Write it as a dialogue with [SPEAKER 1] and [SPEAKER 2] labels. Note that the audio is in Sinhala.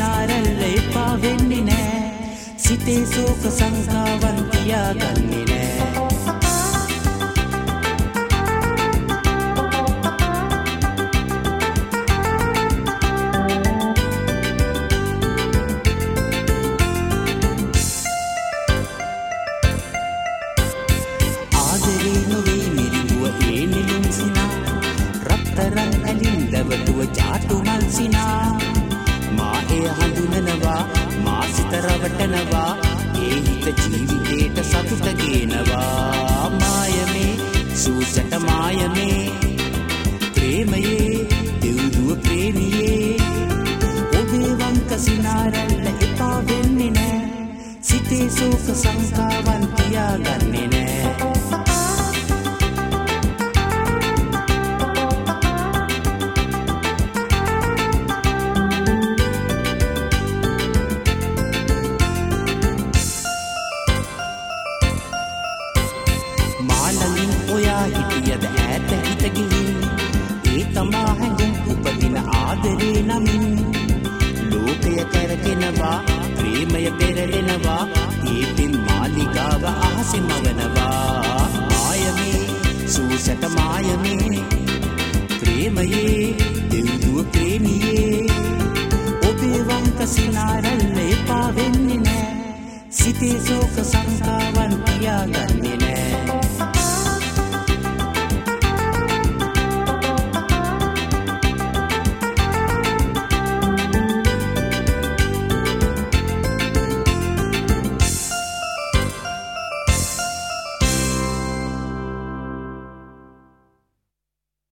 [SPEAKER 1] සිනාරැල්ල එපා වෙන්නේ නෑ. සිතේ සෝක සංකාවන් තියාගන්නේ නෑ. ජාතු මල්සිනා මා එය හඳුනනවා මා සිත රවටනවා ඒ හිත ජීවිතේට සතුට ගේනවා. මායමේ සූසට මායමේ ප්‍රේමයේ දෙව්දුව ප්‍රේමියේ ඔබේ වංක සිනාරැල්ල එපා වෙන්නේ නෑ. සිතේ සෝක සංකාවන් තියාගන්නේ නෑ. ඔයා හිටියද ඈත හිත ගිහින් ඒ තමා හැඟුම් උපදින ආදරේ නමින් ලෝකය කරගෙනවා ප්‍රේමය පෙරලෙනවා ඒ පින් මාලිගාව අහසේ මවනවා. මායමේ සූසට මායමේ ප්‍රේමයේ දෙව්දුව ප්‍රේමියේ ඔබේ වංක සිනාරැල්ල එපා වෙන්නේ නෑ. සිතේ සෝක සංකා